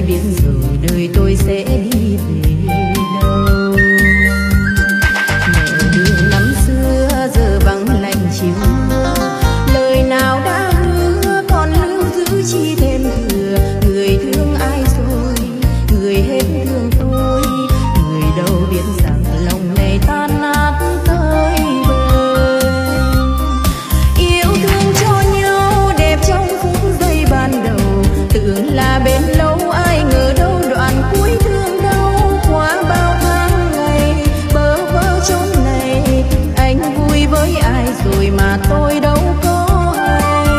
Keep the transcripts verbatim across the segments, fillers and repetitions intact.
biết rồi đời tôi sẽ đi về đâu. Nẻo đường năm xưa giờ vắng lạnh chiều mưa, lời nào đã hứa còn lưu giữ chi thêm thừa. Người thương ai rồi, người hết thương tôi, người đâu biết rằng lòng này tan nát tới bời. Yêu thương cho nhau đẹp trong phút giây ban đầu, tưởng là bên lâu ai ngờ đâu đoạn cuối thương đau. Qua bao tháng ngày bơ vơ chốn này, anh vui với ai rồi mà tôi đâu có hay.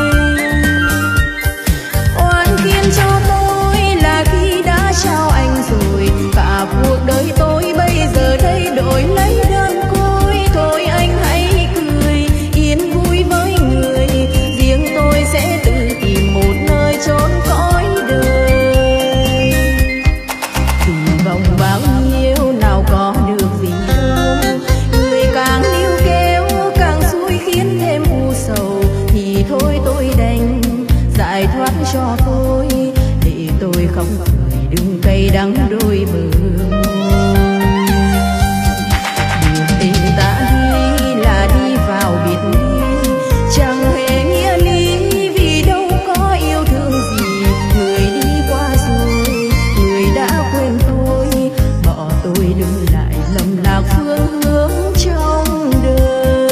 Oan khiên cho tôi là khi đã trao anh rồi, cả cuộc đời tôi bây giờ đây đổi lấy đơn côi. Thôi anh hãy cười yên vui với người, riêng tôi sẽ tự tìm một nơi chốn cõi đời. Kỳ vọng bao nhiêu nào có được gì đâu, người càng níu kéo càng xui khiến thêm u sầu. Thì thôi tôi đành giải thoát cho tôi, để tôi không cười đừng cay đắng đôi bờ môi. Đường tình ta đi là đi vào biệt ly, chẳng hề nghĩa lý vì đâu có yêu thương gì. Người đi qua rồi, người đã quên tôi, bỏ tôi đứng lại lầm lạc phương hướng trong đời.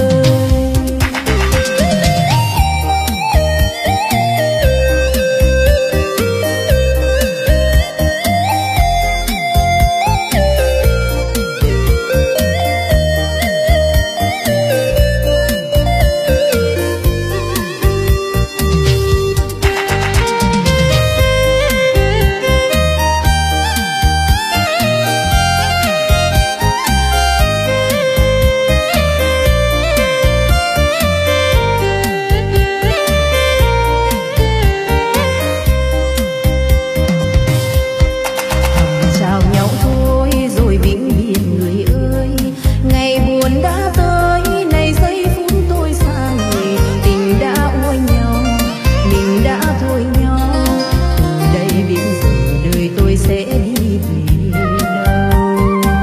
Chào nhau thôi rồi vĩnh biệt người ơi, ngày buồn đã tới này giây phút tôi xa người. Tình đã ôi nhau, mình đã thôi nhau, từ đây biết rồi đời tôi sẽ đi về đâu.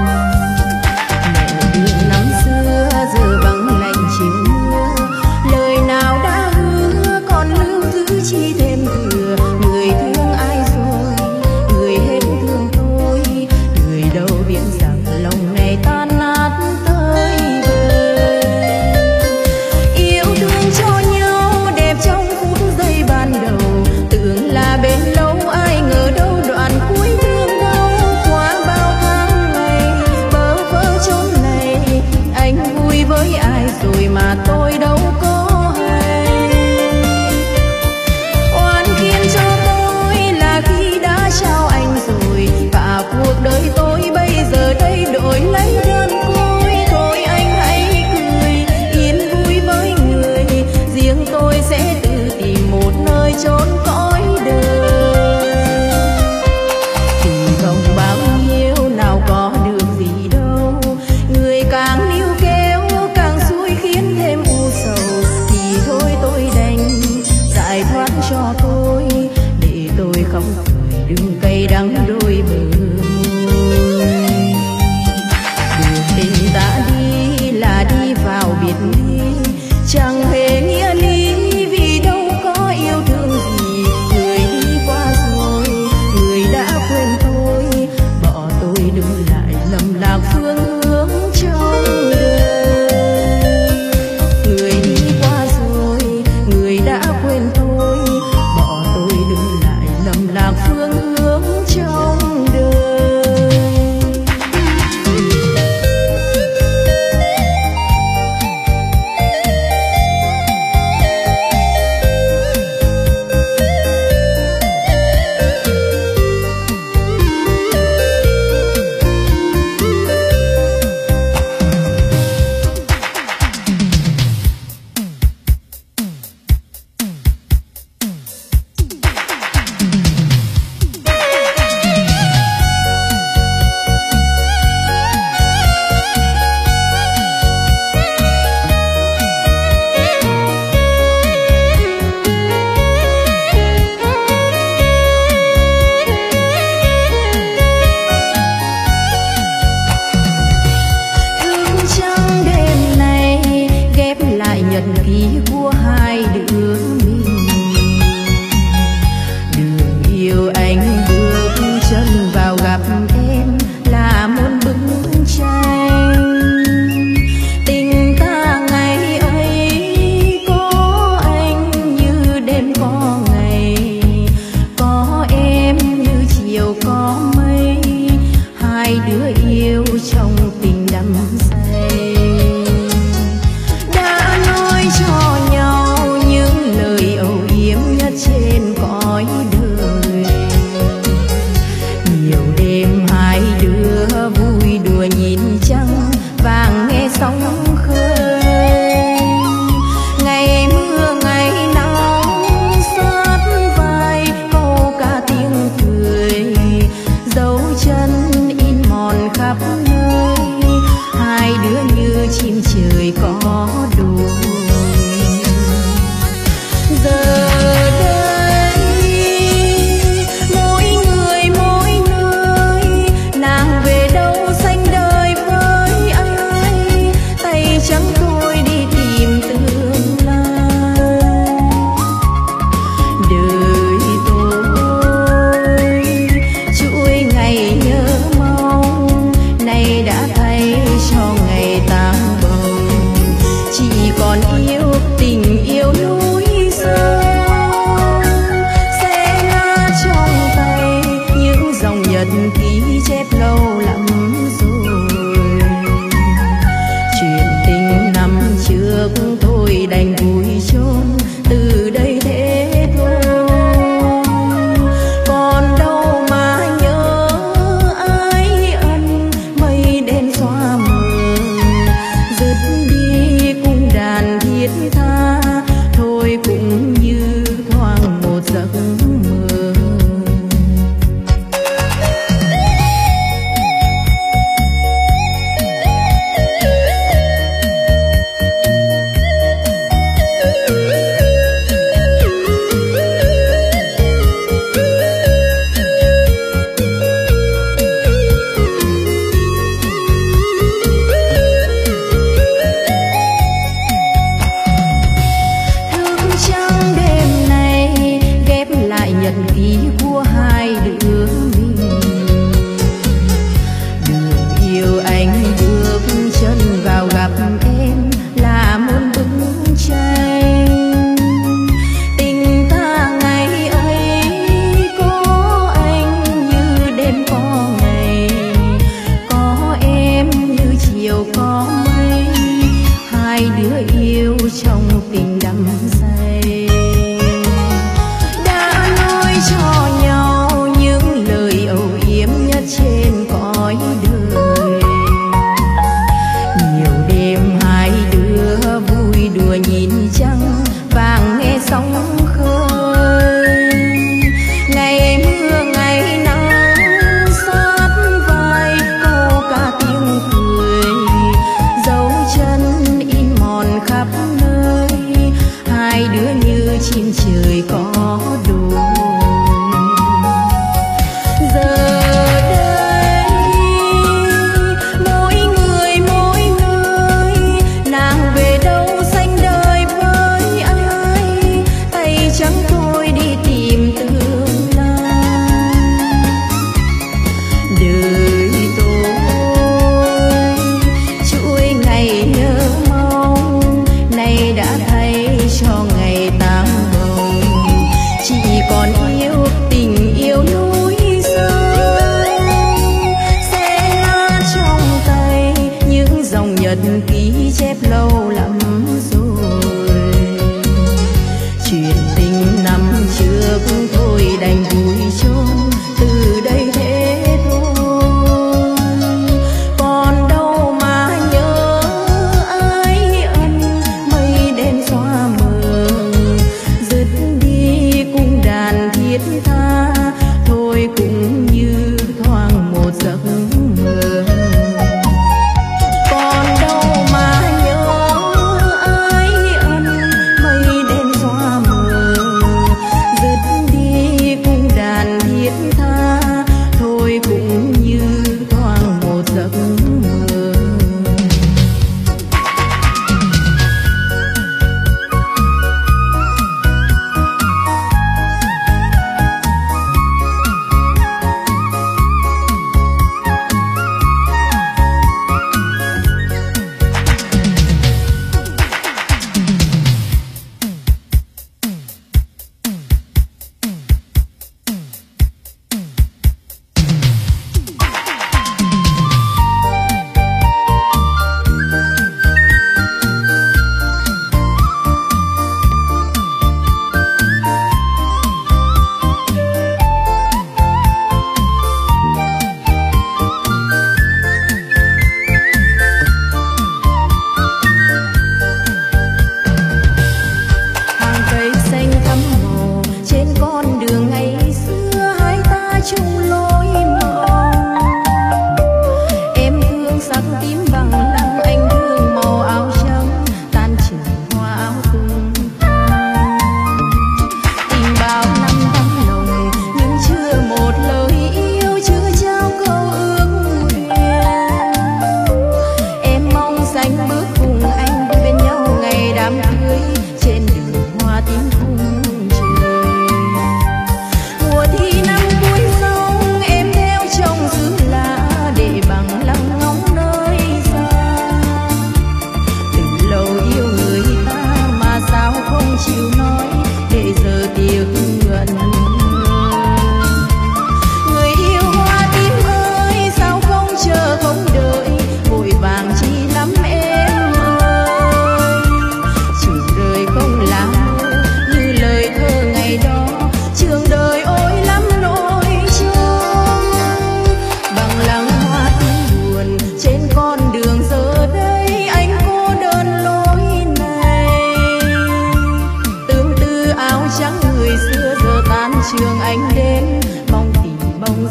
Nẻo đường năm xưa giờ vắng lạnh chiều mưa, lời nào đã hứa còn lưu giữ chi thêm thừa. Người thương ai rồi, người hết thương tôi, người đâu biết rằng lòng này tan nát tới bời. Yêu thương cho nhau đẹp trong phút giây ban đầu, tưởng là bên lâu ai ngờ đâu đoạn cuối thương đau. Qua bao tháng ngày bơ vơ chốn này, anh vui với ai rồi mà tôi đâu có hay. Oan khiên cho tôi là khi đã trao anh rồi, cả cuộc đời tôi bây giờ đây đổi lấy đơn côi. Thôi anh hãy cười yên vui với người, riêng tôi sẽ tự tìm một nơi chốn cõi đời. Kỳ vọng bao nhiêu nào có được gì đâu, người càng níu kéo càng xui khiến thêm u sầu. Thì thôi tôi đành giải thoát cho tôi, để tôi không cười đừng cay đắng đôi bờ môi. Đường tình ta đi là đi vào biệt ly, chẳng hề nghĩa lý vì đâu có yêu thương gì. Người đi qua rồi, người đã quên tôi, bỏ tôi đứng lại lầm lạc phương hướng trong đời. Người đi qua rồi, người đã quên tôi, bỏ tôi đứng lại lầm lạc phương hướng trong đời. nhật ký chép lâu lắm rồi. Chuyện tình năm trước thôi đành vùi chôn từ đây thế thôi. Còn đâu mà nhớ ai ân mây đen xóa mờ, dứt đi cung đàn thiết tha thôi cũng như thoáng một giấc mơ.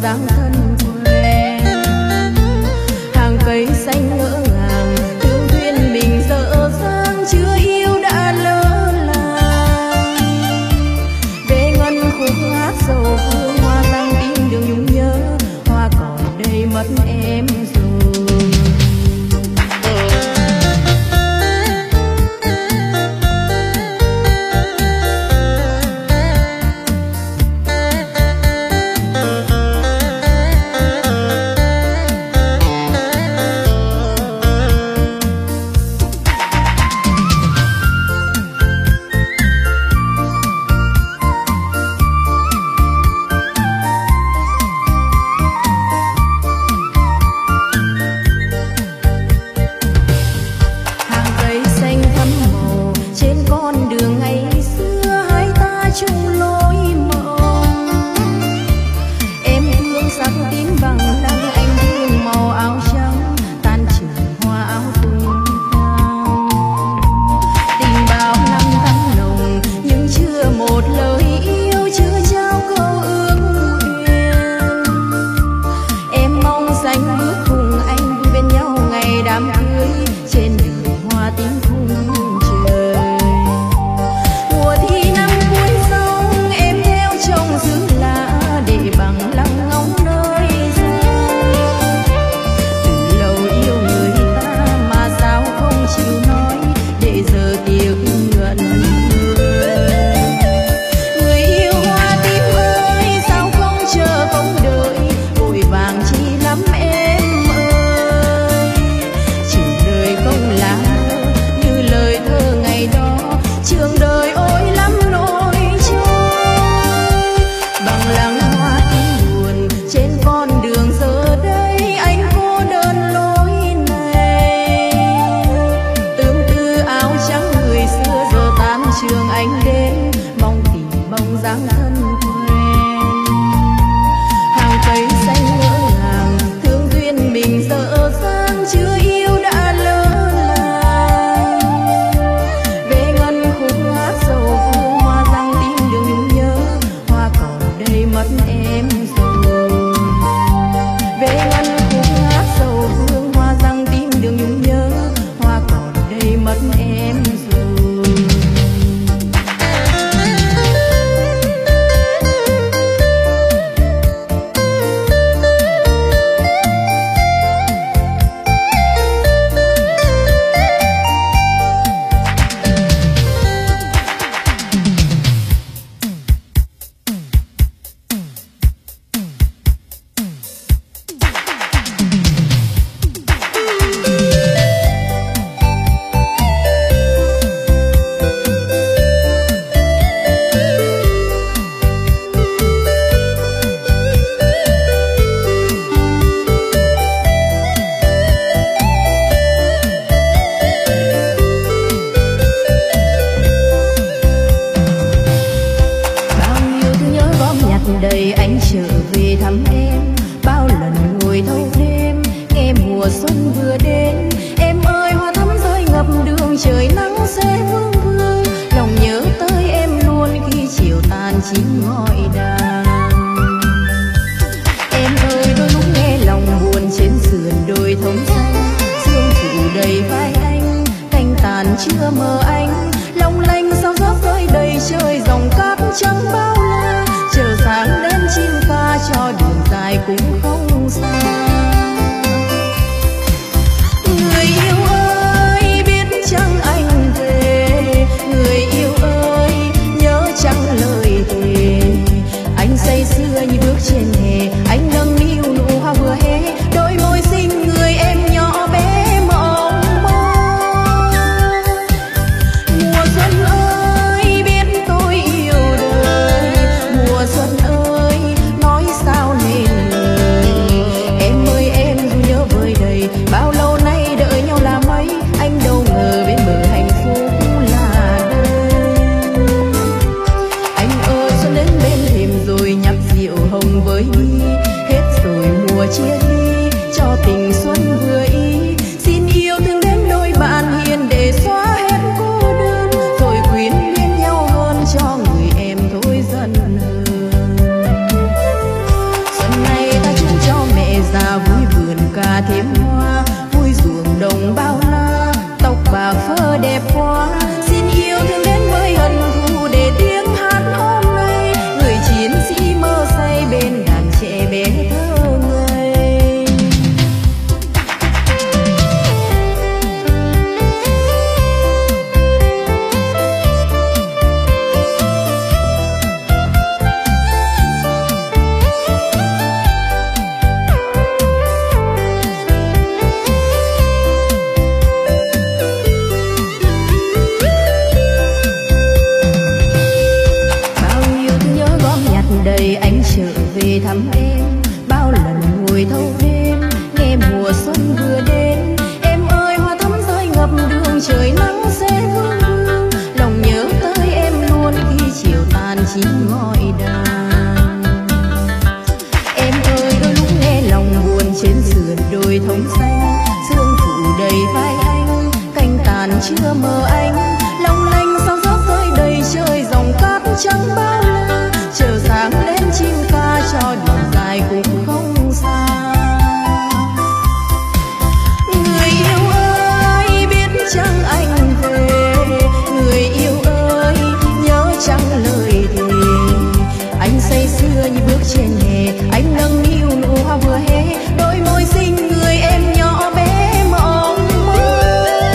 dáng thân quen. Hàng cây xanh ngỡ ngàng thương duyên mình dở dang, chưa yêu đã lỡ làng. Về ngân khúc hát sầu phương hoa lang tim đường nhung nhớ, hoa còn đây mất em rồi. Xuân này rồi thâu đêm, nghe mùa xuân vừa đến. Em ơi hoa thắm rơi ngập đường, trời nắng sẽ vương vương. Lòng nhớ tới em luôn khi chiều tàn chim gọi đàn. Em ơi đôi lúc nghe lòng buồn trên sườn đồi thông xanh, sương phủ đầy vai anh, cành tàn chưa mờ anh. Long lanh sao gió rơi đầy trời, dòng cát trắng bao la, chờ sáng lên chim ca cho đường dài cũng không xa. Người yêu ơi biết chăng anh về, người yêu ơi nhớ chăng lời thề. Anh say sưa như bước trên hè, anh nâng niu nụ hoa vừa hé, đôi môi xinh người em nhỏ bé mộng mơ.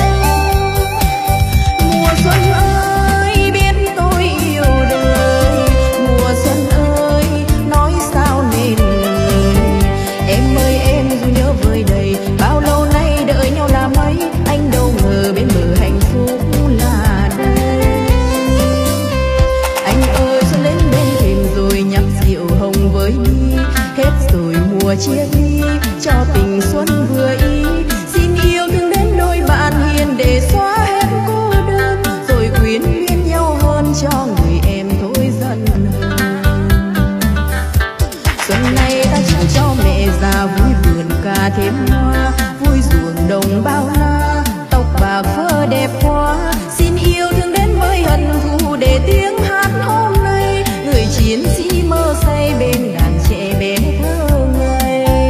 Mùa xuân ơi biết tôi yêu đời, mùa xuân ơi nói sao nên lời. Em ơi em dù nhớ vơi đầy, bao lâu nay đợi nhau là mấy, anh đâu ngờ bên bờ hạnh phúc là đây. Anh ơi xuân lên bên thềm rồi nhấp rượu hồng với đi, hết rồi mùa chia ly cho tình xuân vừa ý. Xin yêu thương đến đôi bạn hiền để xóa hết cô đơn, rồi quyến luyến nhau hơn cho người em thôi giận hờn. Xuân này ta chúc cho mẹ già vui vườn ca thêm hoa, vui ruộng đồng bao la, tóc bạc phơ đẹp quá. Xin yêu thương đến với hận thù để tiếng hát hôm nay, người chiến sĩ mơ say bên đàn trẻ bé thơ ngây.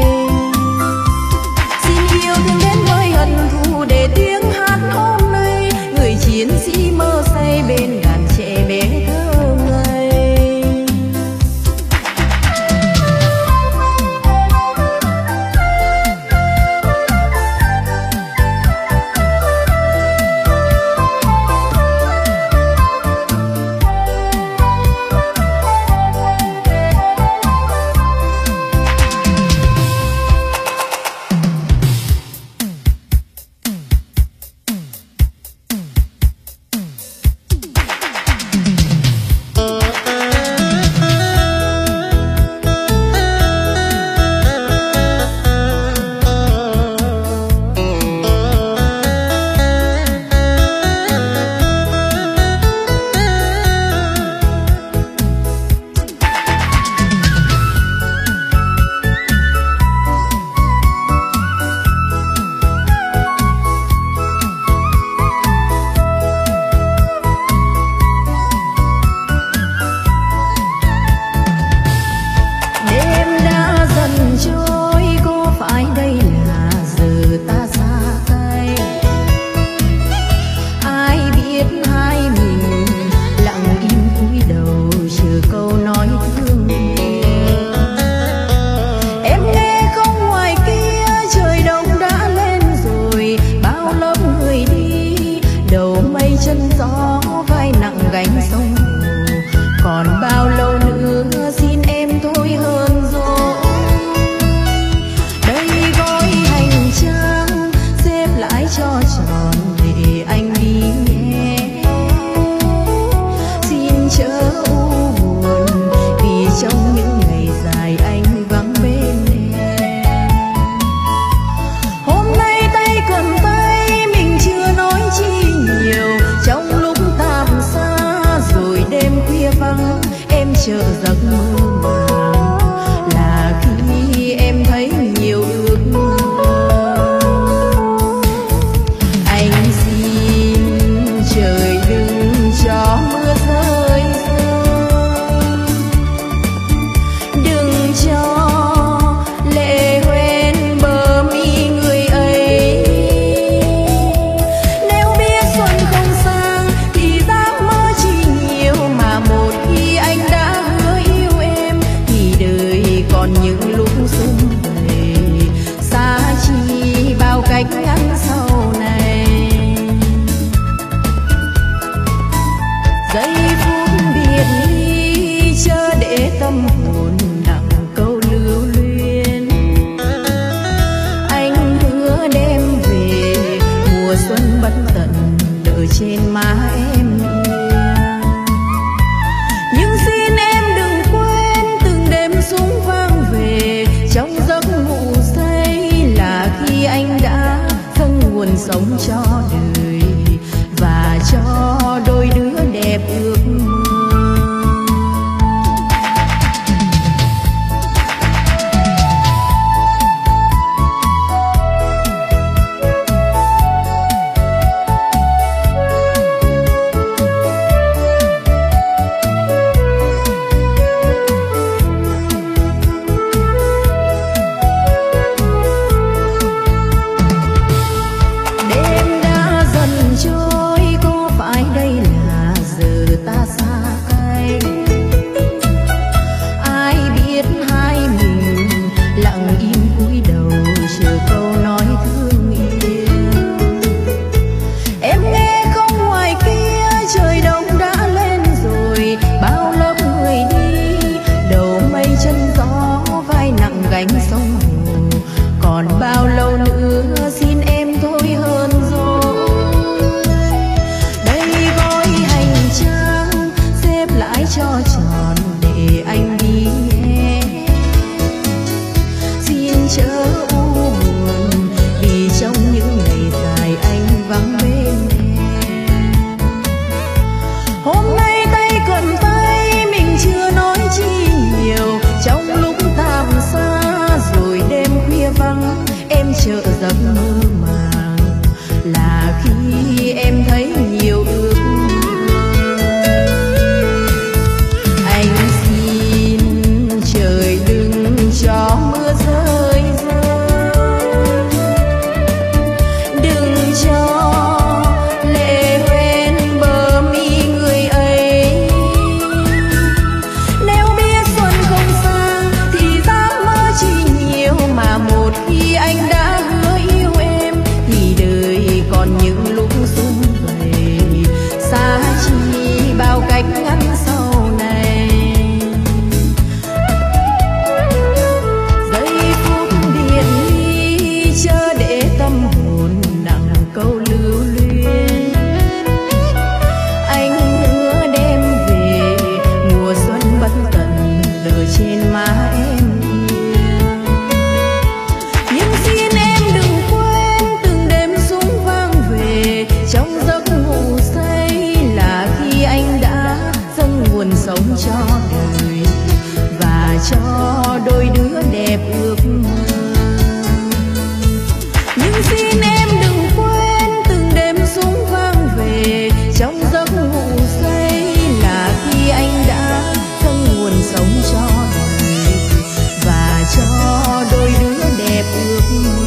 Xin yêu thương đến với hận thù để tiếng hát hôm nay, người chiến sĩ mơ say bên đàn trẻ bé thơ ngây. trong giấc ngủ cánh sông Hồ. Còn bao lâu nữa xin em thôi hơn rồi. Đây gói hành trang xếp lại cho tròn để anh đi nhé. Xin chớ u buồn vì trong những ngày dài anh vắng bên em. Hôm nay tay cầm tay mình chưa nói chi nhiều, trong lúc tạm xa rồi đêm khuya vắng em chợt giấc mơ màng là khi em thấy nhiều ước mơ. Anh xin trời đừng cho mưa rơi rơi, đừng cho lệ hoen bờ mi người ấy. Nếu biết xuân không xa thì dám mơ chi nhiều, mà một khi anh đã hứa yêu em thì đời còn những lúc xuân về, xa chi bao cách ngắn sau này. Giây phút điện ly chớ để tâm hồn nặng câu lưu luyến. Anh hứa đem về mùa xuân bất tận giờ trên má em yêu. Nhưng xin em đừng quên từng đêm súng vang về trong giấc ngủ say, là khi anh đã dâng nguồn sống cho đời và cho đôi đứa đẹp ước mơ. Nhưng xin em đừng quên từng đêm súng vang về trong giấc ngủ say, là khi anh đã dâng nguồn sống cho đời và cho đôi đứa đẹp ước mơ.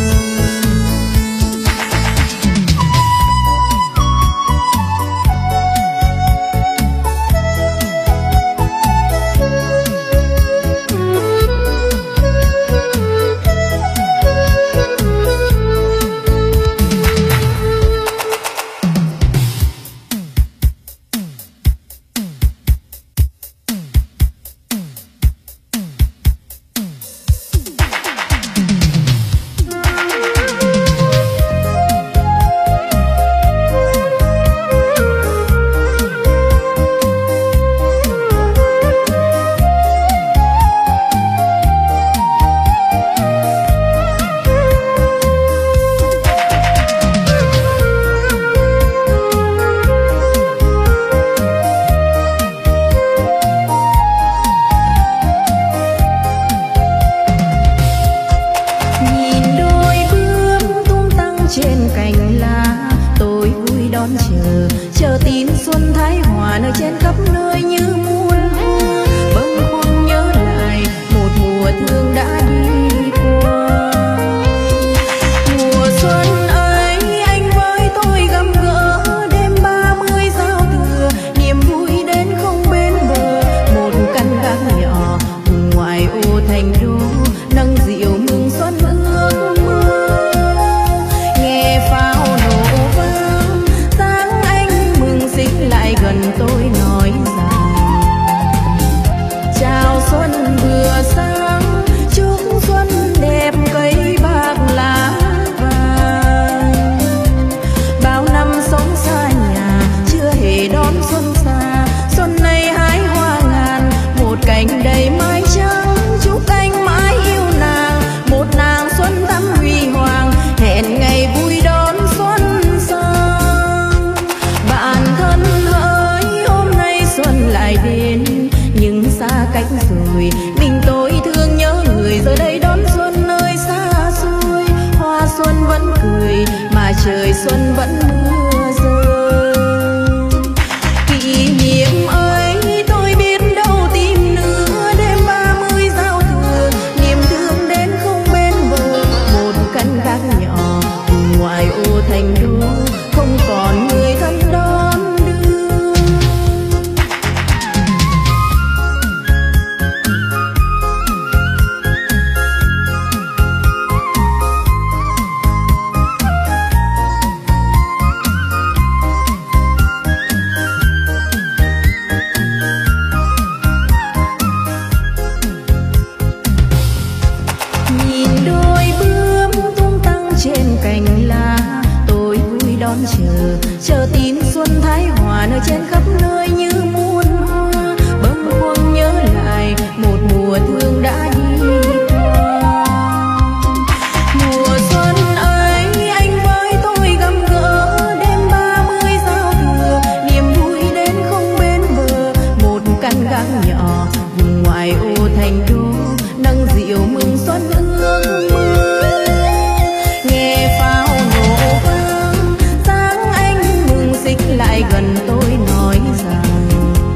Trên cành lá tôi vui đón chờ, chờ tin xuân thái hòa nơi trên khắp nơi như muôn hoa. Bâng khuâng nhớ lại một mùa thương đã đi qua. Mùa xuân ấy anh với tôi gặp gỡ đêm ba mươi giao thừa, niềm vui đến không bên bờ. Một căn gác nhỏ ngoài ô thành đô nâng rượu mừng xuân ước mơ. Pháo nổ vang sáng anh mừng xích lại gần tôi nói rằng chào xuân vừa sáng, chúc xuân đẹp cây bạc lá vàng. Bao năm sống xa nhà chưa hề đón xuân xa, xuân này hái hoa ngàn một cành đầy mái trắng. Chúc anh mãi yêu nàng, một nàng xuân thắm huy hoàng, hẹn ngày vui đón xuân sang. Bạn thân hỡi hôm nay xuân lại đến, nhưng xa cách rồi mình tôi thương nhớ người, giờ đây đón xuân nơi xa xôi. Hoa xuân vẫn cười mà trời xuân vẫn mưa rơi. Kỷ niệm ấy tôi biết đâu tìm nữa, đêm ba mươi giao thừa niềm thương đến không bên bờ. Một căn gác nhỏ ngoài ô thành đô không còn người thân đón đưa. trên cành lá. Tôi vui đón chờ, chờ tin xuân thái hòa nở trên khắp nơi như muôn hoa. Bâng khuâng nhớ lại một mùa thương đã đi qua. Mùa xuân ấy anh với tôi gặp gỡ đêm ba mươi giao thừa, niềm vui đến không bên bờ. Một căn gác nhỏ vùng ngoài ô thành đô, nâng rượu mừng xuân ước mơ. Nghe pháo nổ vang, sáng anh mừng xích lại gần tôi nói rằng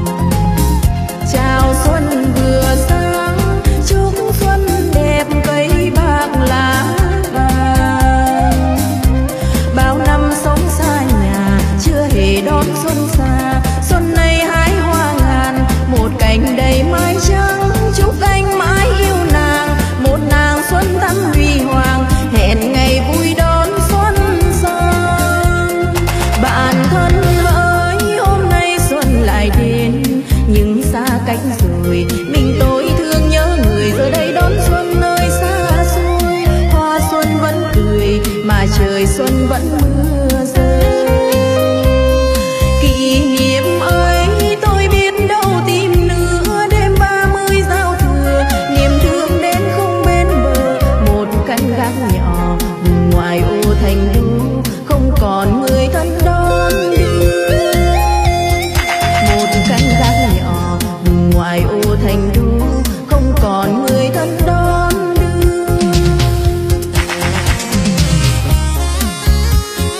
chào xuân vừa sáng, chúc xuân đẹp cây bạc lá vàng. Bao năm sống xa nhà chưa hề đón xuân xa, xuân này hái hoa ngàn một cành đầy mái trắng. Chúc anh mãi yêu nàng, một nàng xuân thắm huy hoàng, hẹn ngày vui đón xuân sang. Bạn thân ơi, hôm nay xuân lại đến nhưng xa cách rồi. Mình tôi thương nhớ người giờ đây đón xuân nơi xa xôi. Hoa xuân vẫn cười mà trời xuân vẫn mưa rơi. Kỷ niệm ấy tôi biết đâu tìm nữa, đêm ba mươi giao thừa niềm thương đến không bên bờ. Một căn gác nhỏ vùng ngoài ô thành đô, không còn người thân đón đưa. Một căn gác nhỏ vùng ngoài ô thành đô, không còn người thân đón đưa.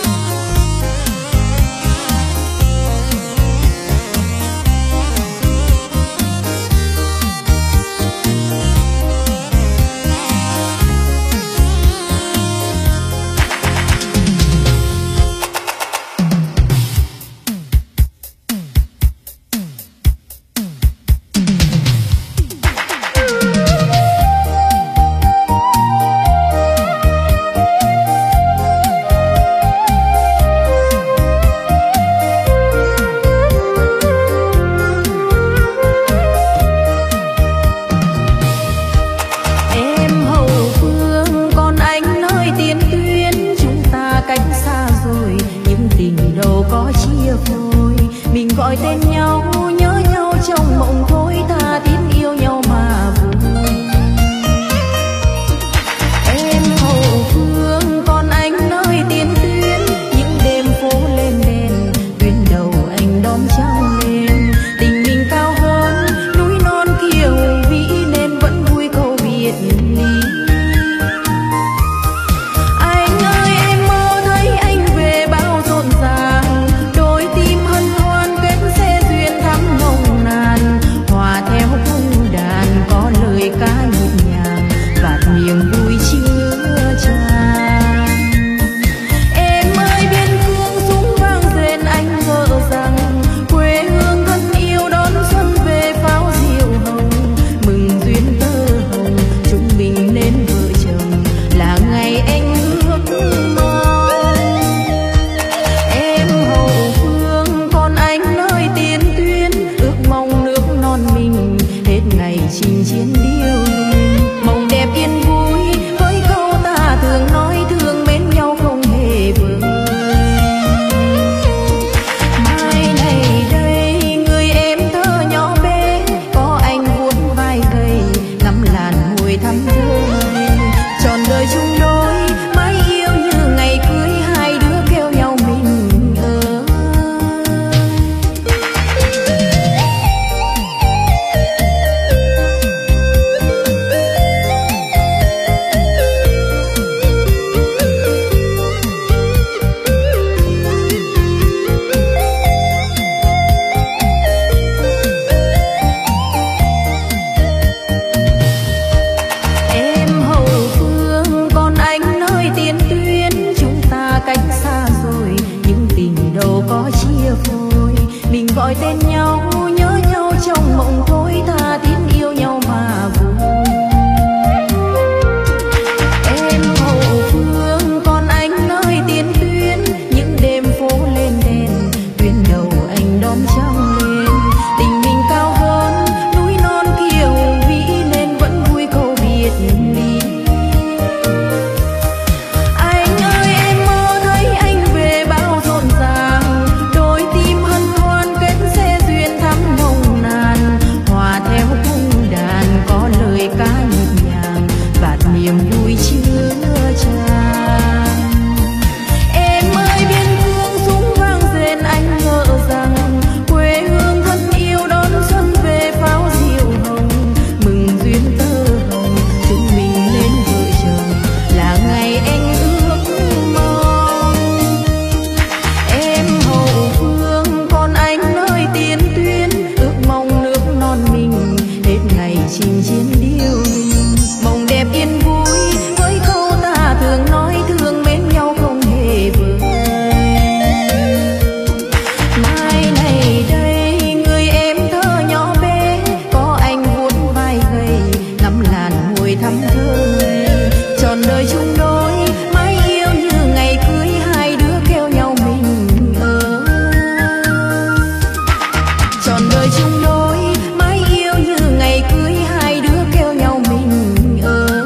niềm vui chưa tràn. Em ơi biên cương súng vang rền anh ngỡ rằng quê hương thân yêu đón xuân về pháo diệu hồng, mừng duyên tơ hồng chúng mình lên vợ chồng là ngày anh ước mong. Em hậu phương còn anh nơi tiền tuyến, ước mong nước non mình hết ngày chinh chiến điêu linh. Mộng đẹp yên vui với câu ta thường nói thương mến nhau không hề vơi. Mai này đây người em thơ nhỏ bé, có anh vuốt vai gầy ngắm làn môi thắm thơi. Trọn đời chung đôi mãi yêu như ngày cưới, hai đứa kêu nhau mình ơi. Trọn đời chung đôi mãi yêu như ngày cưới, hai đứa kêu nhau mình ơi.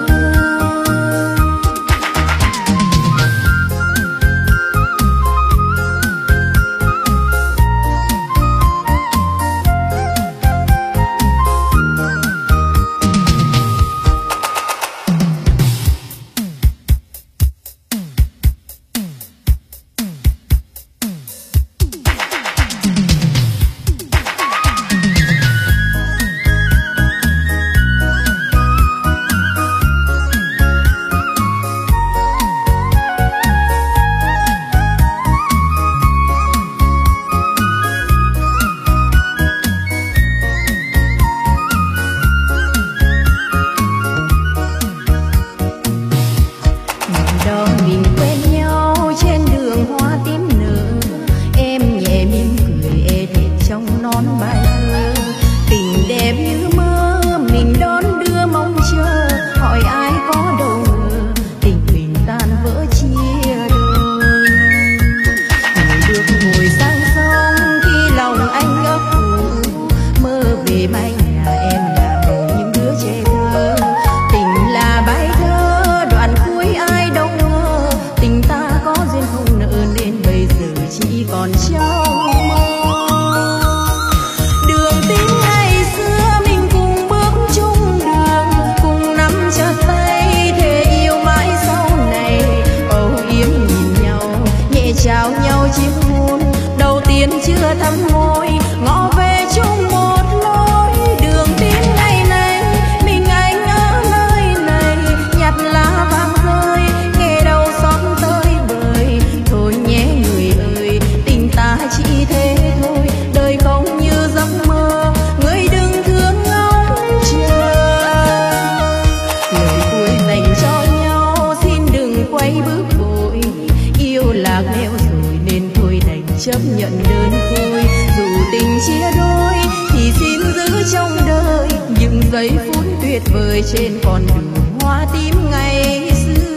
Đó mình quen nhau trên đường hoa tím nở, em nhẹ mỉm cười ê thẹn trong nón bài thơ. Tình đẹp như mơ mình đón đưa mong chờ, hỏi ai có đâu ngờ tình mình tan vỡ chia đôi. Ngồi được ngồi sang sông khi lòng anh ấp ủ, mơ về mái nhà em là những đứa trẻ thơ. Tình là bài thơ đoạn cuối ai đâu ngờ, tình ta có duyên không nợ nên bây giờ chỉ còn trong mơ. Đường tình ngày xưa mình cùng bước chung đường, cùng nắm chặt tay thề yêu mãi sau này. Âu yếm nhìn nhau nhẹ chào nhau chiếc hôn đầu tiên chưa thắm môi, ngõ về chung một lối. Đường tin ngày này mình anh ở nơi này, nhặt lá vàng rơi nghe đâu xót tới bời. Thôi nhé người ơi tình ta chỉ thế thôi, đời không như giấc mơ người đừng thương ngóng chờ. Lời cuối dành cho nhau xin đừng quay bước vội, yêu lạc nẻo rồi nên thôi đành chấp nhận đơn côi. Dù tình chia đôi thì xin giữ trong đời những giây phút tuyệt vời trên con đường hoa tím ngày xưa.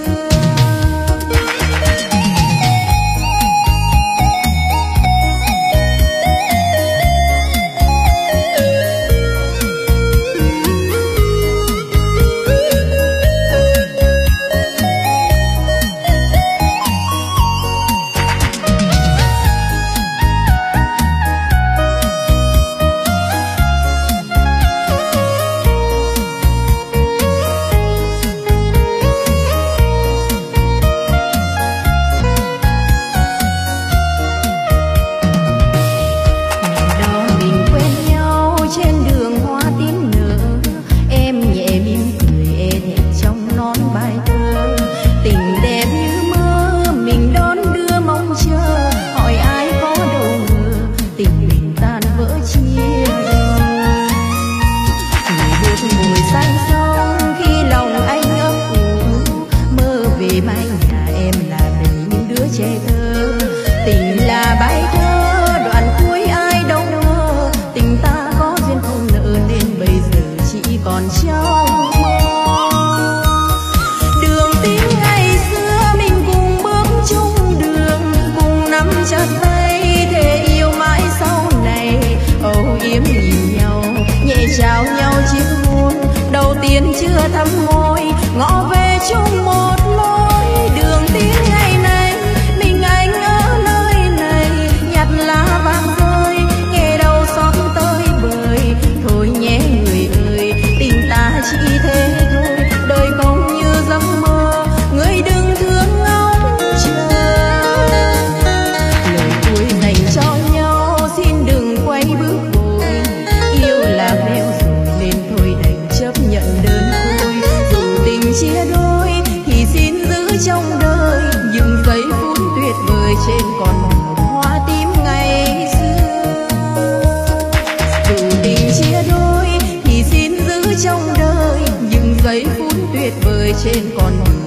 chưa thắm môi, ngõ về chung một lối. Đường tiến ngày này mình anh ở nơi này, nhặt lá vàng rơi nghe đâu xót tới bời. Thôi nhé người ơi, tình ta chỉ thế thôi, đời không như giấc trên còn một hoa tím ngày xưa. Dù tình chia đôi thì xin giữ trong đời những giây phút tuyệt vời trên con đường